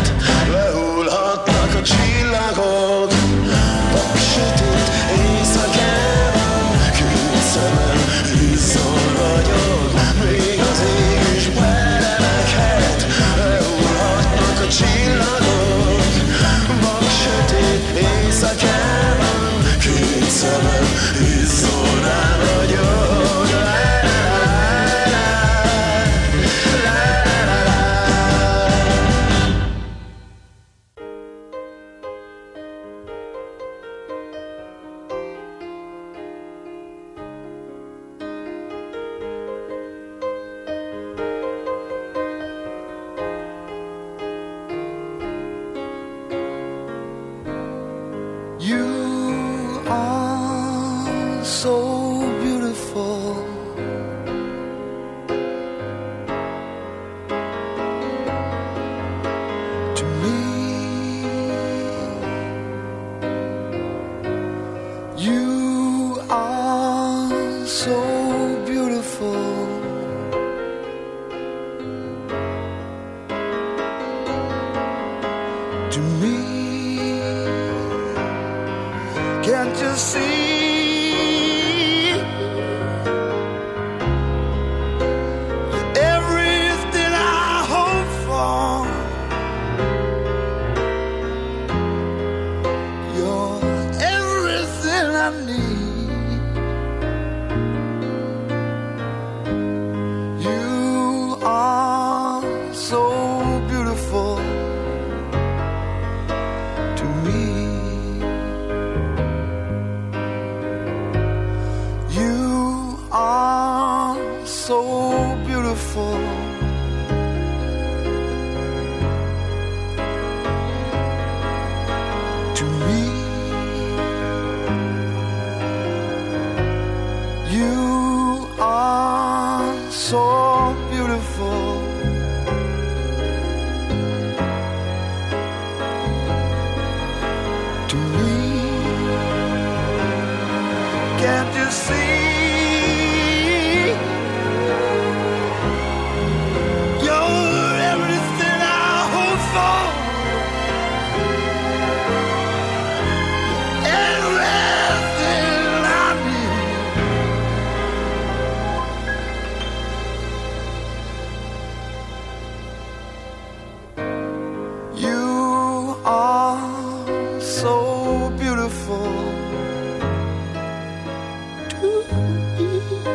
lehullhatnak a csillagok. Vaksötét éjszakában, két szemem izzon ragyog, még az ég is belemeghet, lehullhatnak a csillagok. Vaksötét éjszakában, két szemem izzon ragyog. You are so beautiful. To me, you are so beautiful. To me, can't you see? Everything I hope for, you're everything I need. You are so beautiful to me. You are so beautiful to me. You are so beautiful to me. Can't you see? You're everything I hope for, everything I need. You are so beautiful to me.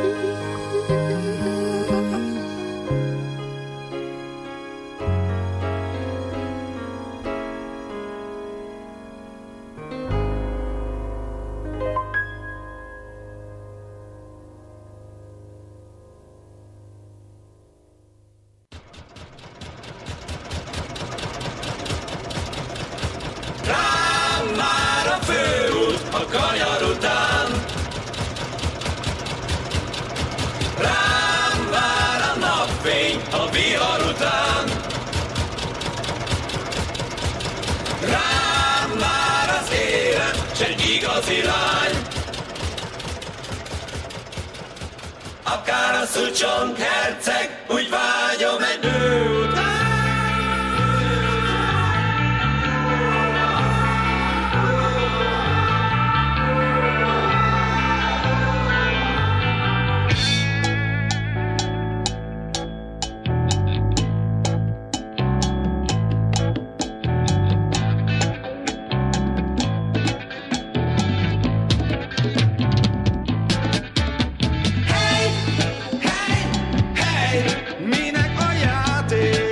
Rám már a főút a kanyar után, rám vár a napfény a vihar után, rám már az élet, s egy igazi lány. Akár a Szucsong herceg, úgy vágyom egy nő után. Minek a játék?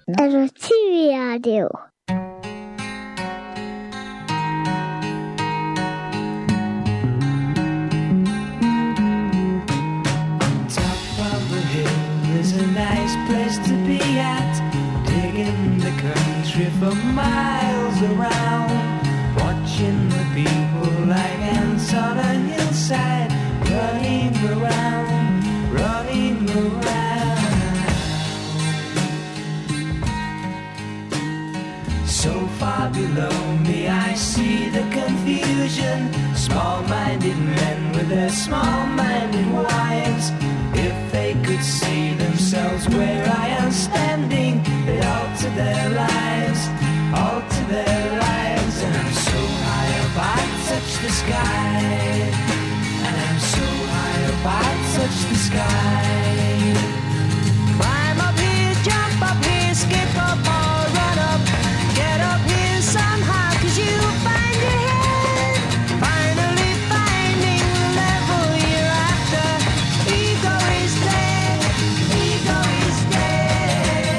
TV 라디오. Is a nice place to be at, digging the country for miles around, watching the people like ants on a hillside, running around, running around. So far below me I see the confusion, small-minded men with their small-minded wives. If they could see themselves where I am standing, they'd alter their lives, alter their lives. And I'm so high up I touch the sky, and I'm so high up I touch the sky. Climb up here, jump up here, skip up or run up, get up here somehow, 'cause you'll find your head finally finding the level you're after. Ego is dead, ego is dead.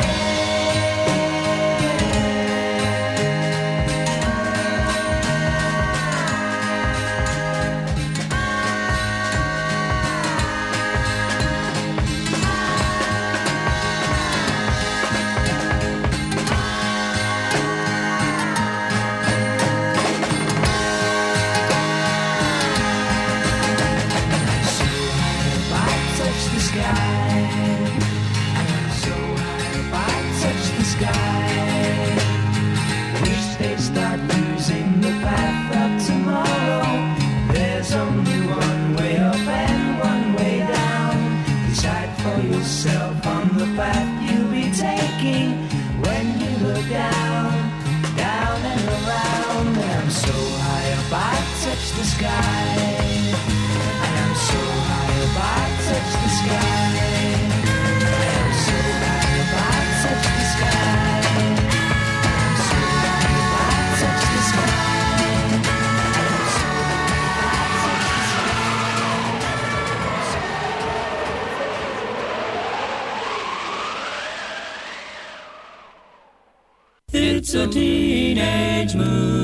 It's a teenage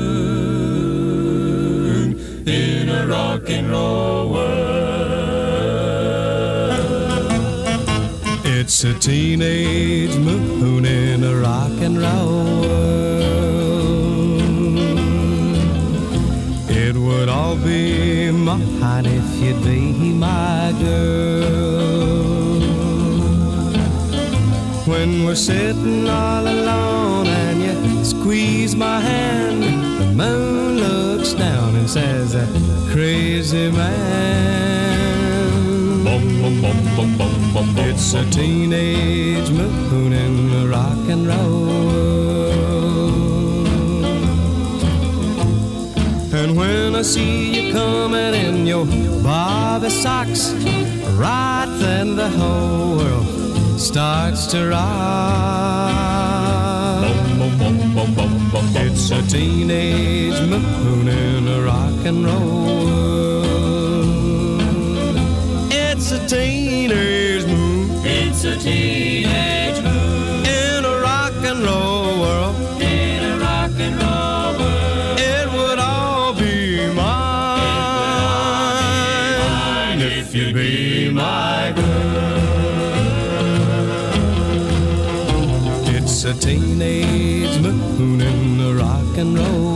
moon in a rock and roll world. It's a teenage moon in a rock and roll world. It would all be mine if you'd be my girl. When we're sitting all alone and you squeeze my hand, the moon looks down and says, crazy man. Bum, bum, bum, bum, bum, bum, bum. It's a teenage moon in the rock and roll world. And when I see you coming in your Bobby socks, right then the whole world starts to rock. It's a teenage moon in a rock and roll world. It's a teenage moon. It's a teenage moon In a rock and roll world. in a rock and roll world. It would all be mine if you'd be my girl. It's a teenage moon in a rock and roll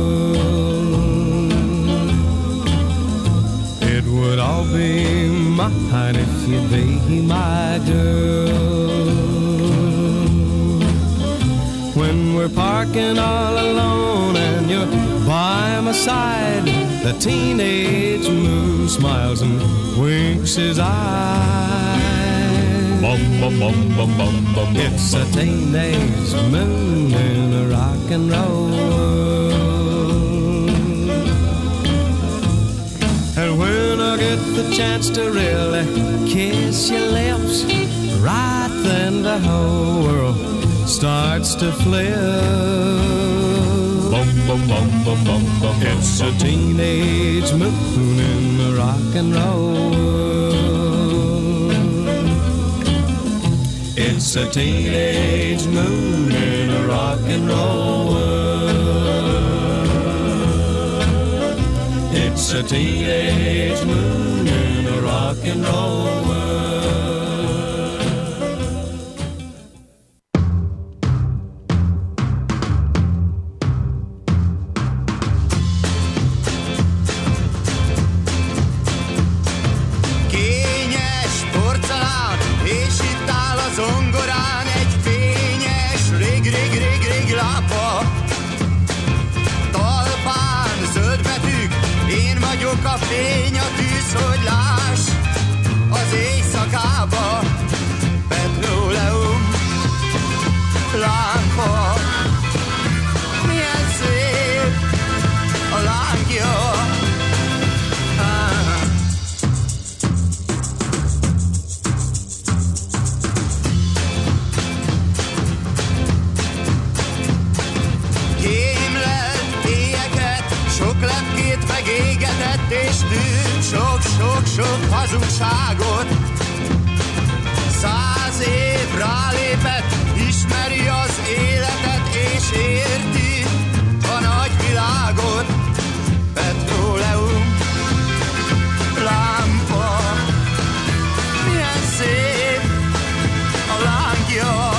world. It would all be mine if you'd be my girl. When we're parking all alone and you're by my side, the teenage moon smiles and winks his eyes. Bum, bum, bum, bum, bum, bum, It's a teenage moon in a rock and roll world. And when I get the chance to really kiss your lips, right then the whole world starts to flip. bum, bum, bum, bum, bum, bum. It's a teenage moon in a rock and roll world. It's a teenage moon and roll world. It's a teenage moon in a rock and roll world. Zongorán egy fényes, rég lámpa. Talpán zöld betűk, én vagyok a fény, a tűz, hogy láss az éjszakába. Petróleum lámpa, milyen szép a lángja. Megégetett és tűnt sok hazugságot. 100 év rálépett, ismeri az életet és érti a nagyvilágot. Petróleum lámpa, milyen szép a lángja.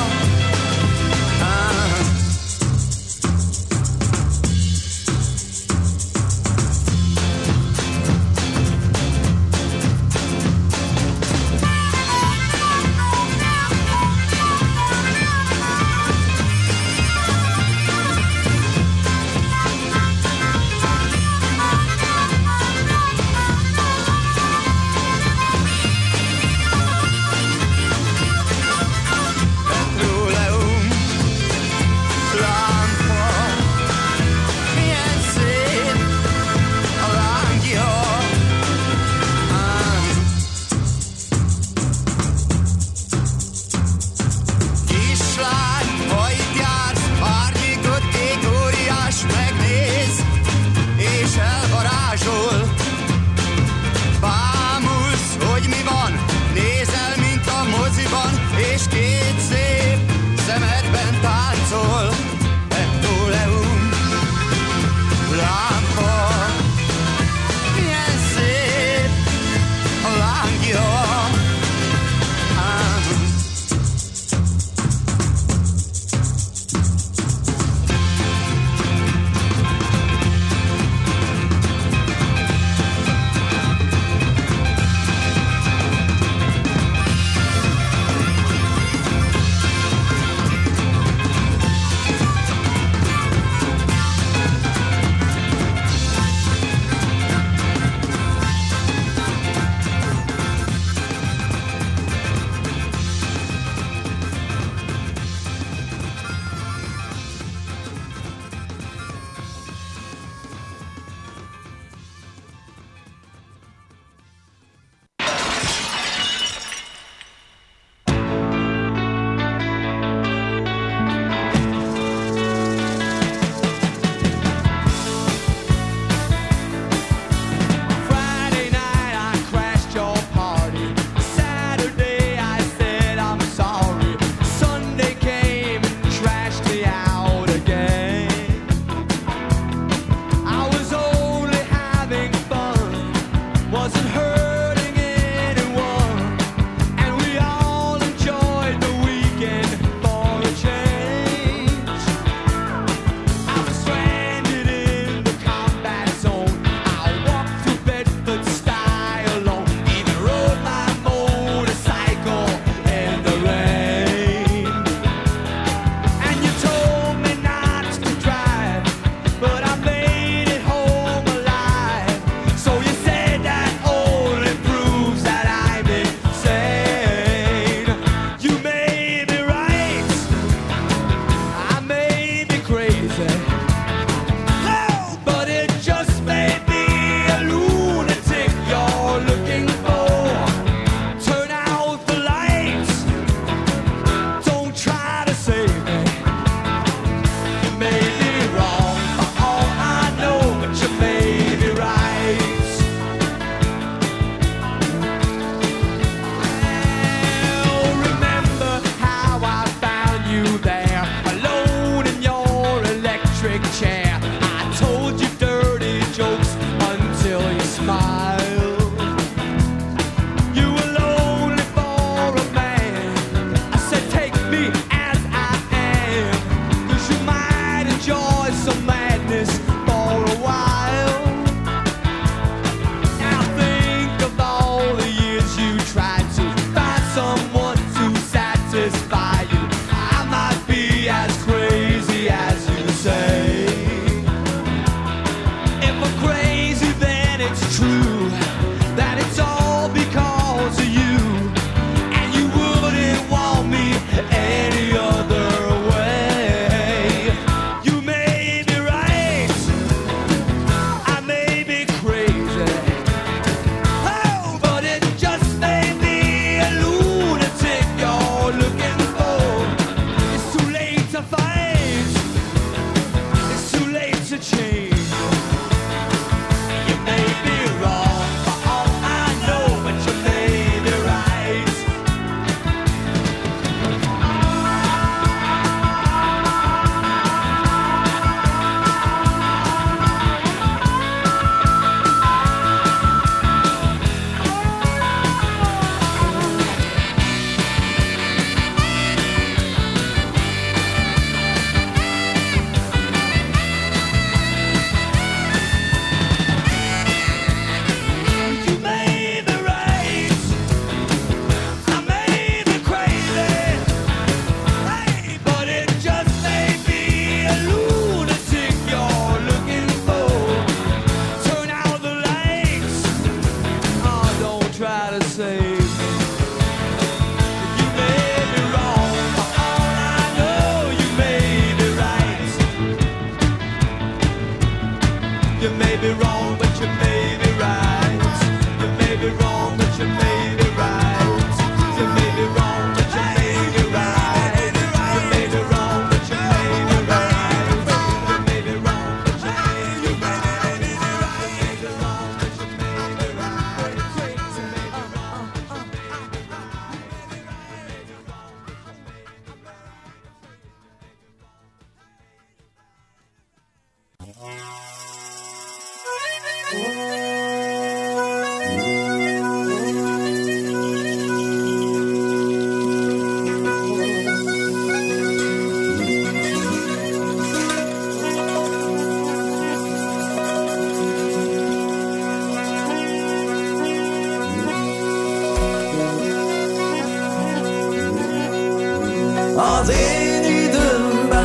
Your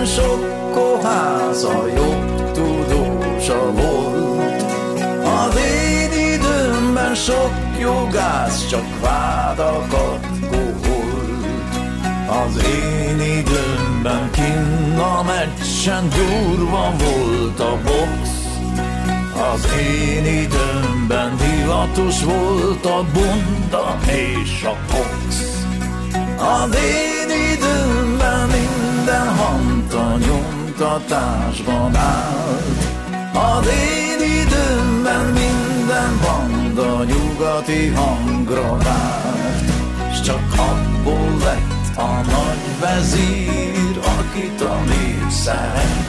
héten sok koháza jobb tudósa volt. Az én időmben sok jogász csak vádakat koholt. Az én időmben kinn a meccsen durva volt a box. Az én időmben divatos volt a bunda és a kox. Az én időmben minden hanta nyomtatásban állt. Az én időmben minden banda nyugati hangra várt. S csak abból lett a nagy vezír, akit a nép szeret.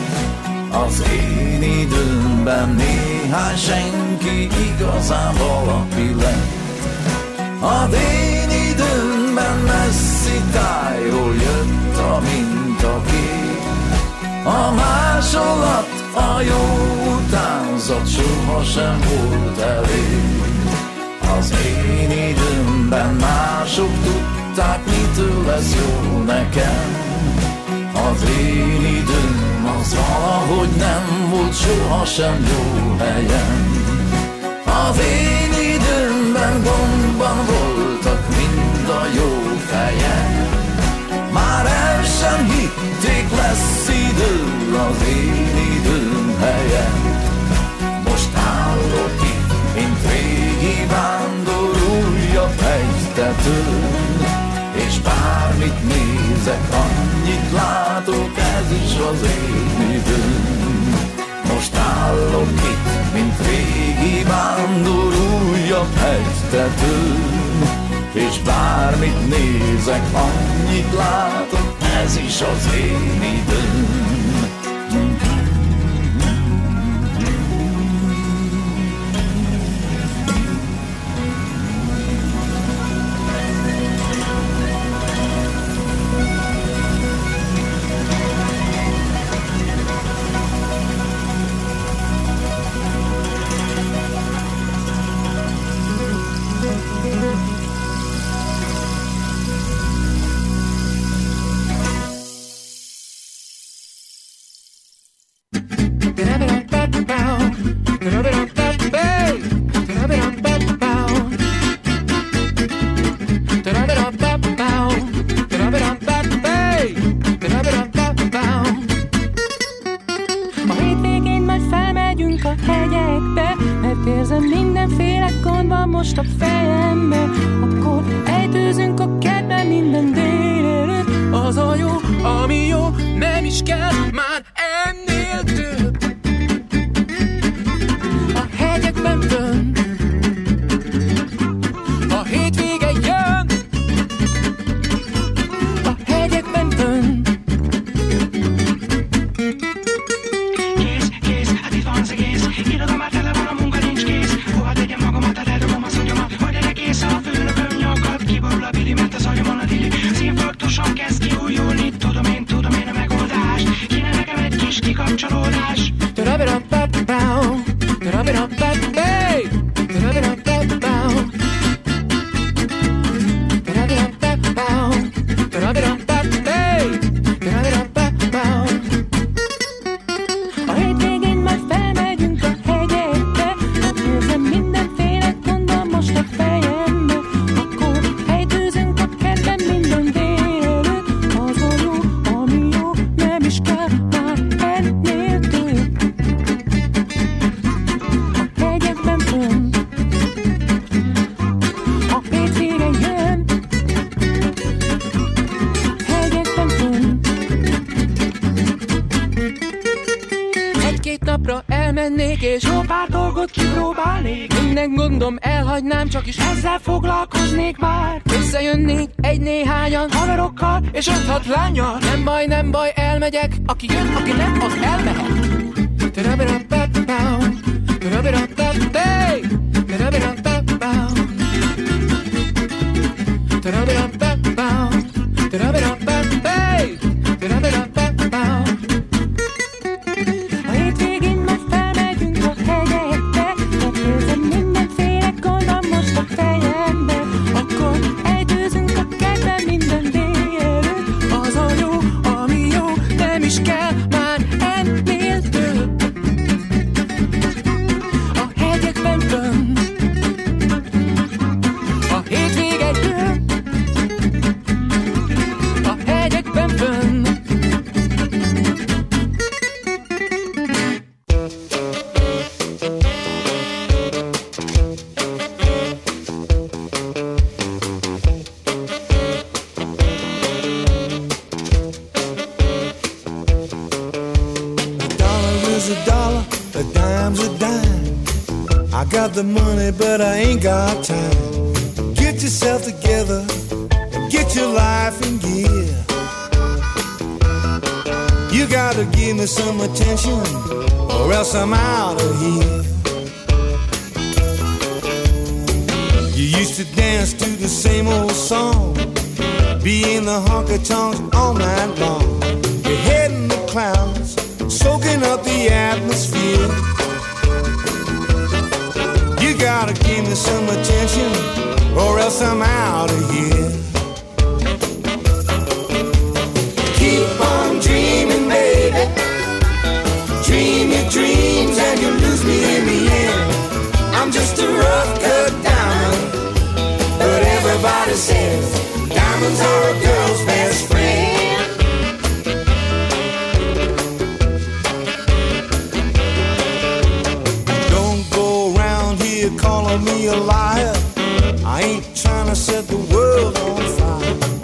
Az én időmben néhány senki igazán valaki lett. Az én időmben messzi tájról jött a mintakép. A másolat, a jó utánzat sohasem volt elég. Az én időmben mások tudták, mitől lesz jó nekem. Az én időm az valahogy nem volt sohasem jó helyen. Az én időmben gondban voltak mind a jó fejek. Már el sem hitték, lesz idő az én időm helyen. Most állok itt, mint régi vándor újabb hegytetőn. És bármit nézek, annyit látok, ez is az én időm. Most állok itt, mint régi vándor újabb hegytetőn. És bármit nézek, annyit látok, ez is az én időm. Csak is ezzel foglalkoznék már. Összejönnék egy-néhányan haverokkal és 5-6 lánnyal. Nem baj, elmegyek. Aki jön, aki nem, az elmehet. A hétvégén majd felmegyünk a hegyekbe. Érzem mindenféle gondom most a fejembe. Akkor ejtőzünk a kertben minden délelőtt. Az a jó, ami jó, nem is dollar's a dollar, a dime's a dime. I got the money, but I ain't got time. Get yourself together and get your life in gear. You gotta give me some attention, or else I'm out of here. You used to dance to the same old song, be in the honky-tonks all night long. Your head in the clouds, soaking up the atmosphere. You gotta give me some attention, or else I'm out of here. Keep on dreaming, baby. Dream your dreams and you lose me in the end. I'm just a rough cut diamond, but everybody says diamonds are a girl's best friend. Don't go around here calling me a liar. I ain't trying to set the world on fire.